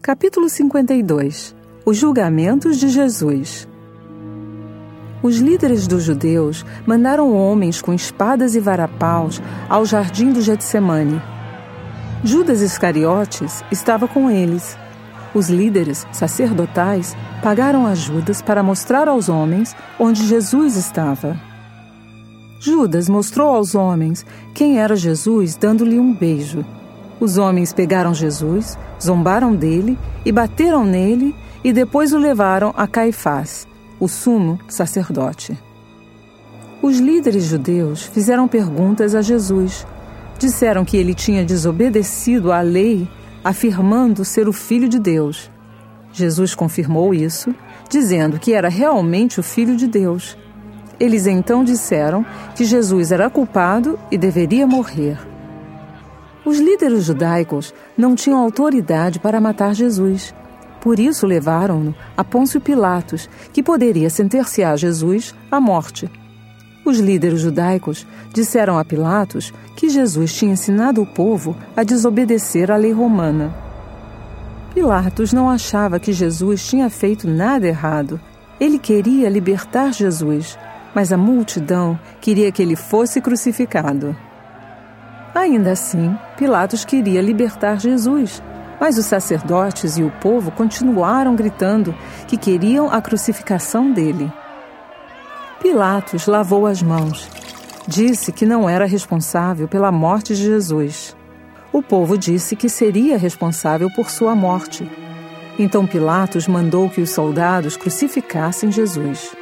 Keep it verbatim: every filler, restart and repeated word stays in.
Capítulo cinquenta e dois. Os julgamentos de Jesus. Os líderes dos judeus mandaram homens com espadas e varapaus ao jardim do Getsemane. Judas Iscariotes estava com eles. Os líderes sacerdotais pagaram a Judas para mostrar aos homens onde Jesus estava. Judas mostrou aos homens quem era Jesus, dando-lhe um beijo. Os homens pegaram Jesus, zombaram dele e bateram nele e depois o levaram a Caifás, o sumo sacerdote. Os líderes judeus fizeram perguntas a Jesus. Disseram que ele tinha desobedecido à lei, afirmando ser o Filho de Deus. Jesus confirmou isso, dizendo que era realmente o Filho de Deus. Eles então disseram que Jesus era culpado e deveria morrer. Os líderes judaicos não tinham autoridade para matar Jesus. Por isso levaram-no a Pôncio Pilatos, que poderia sentenciar Jesus à morte. Os líderes judaicos disseram a Pilatos que Jesus tinha ensinado o povo a desobedecer à lei romana. Pilatos não achava que Jesus tinha feito nada errado. Ele queria libertar Jesus, mas a multidão queria que ele fosse crucificado. Ainda assim, Pilatos queria libertar Jesus, mas os sacerdotes e o povo continuaram gritando que queriam a crucificação dele. Pilatos lavou as mãos. Disse que não era responsável pela morte de Jesus. O povo disse que seria responsável por sua morte. Então Pilatos mandou que os soldados crucificassem Jesus.